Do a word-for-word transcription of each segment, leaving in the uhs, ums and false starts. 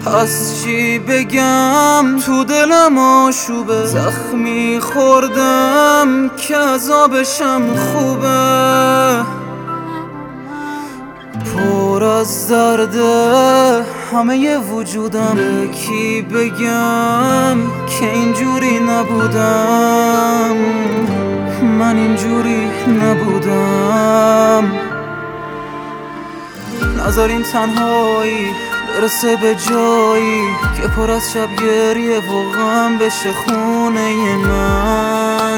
از چی بگم تو دلم آشوبه، زخمی خوردم که عذابشم خوبه، پر از درده همه وجودم. به کی بگم که اینجوری نبودم، من اینجوری نبودم. نذارین تنهایی برسه به جایی که پر از شب گریه و غم بشه خونه من.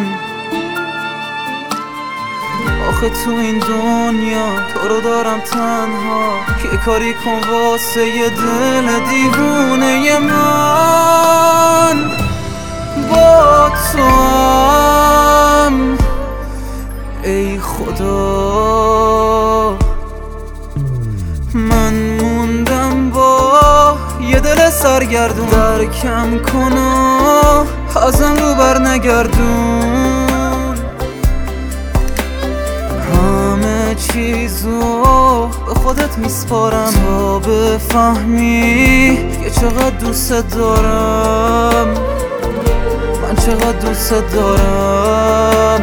آخه تو این دنیا تو رو دارم تنها، که کاری کن واسه یه دل دیوونه من. با تو هم ای خدا، من موندم با یه دل سرگردون. درکم کن و ازم رو بر نگردون، همه چیزو به خودت میسپارم تا بفهمی که چقدر دوست دارم، من چقدر دوست دارم.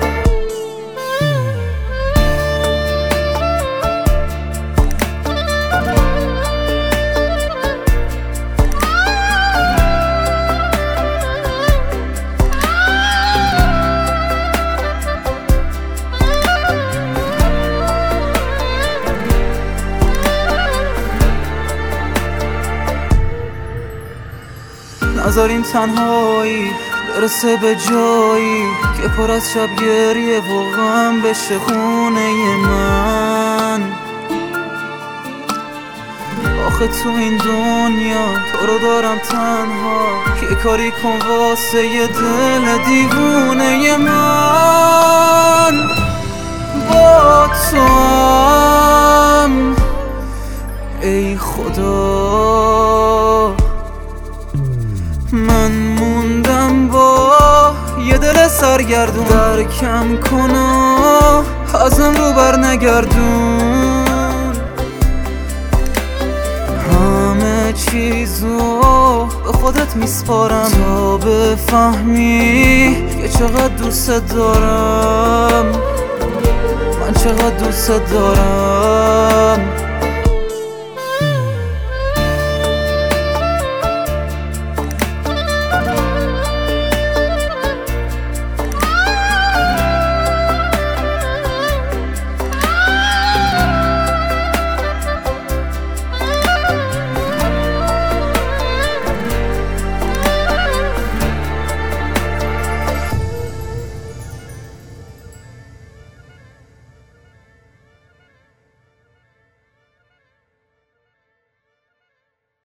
نذارین تنهایی برسه به جایی که پر از شب گریه و غم بشه خونه من. آخه تو این دنیا تو رو دارم تنها، که کاری کن واسه یه دل دیوونه من. با تو هم ای خدا، من موندم با یه دل سرگردون. درکم کن و ازم رو بر نگردون، همه چیزو به خودت میسپارم تا بفهمی که چقدر دوست دارم، من چقدر دوست دارم.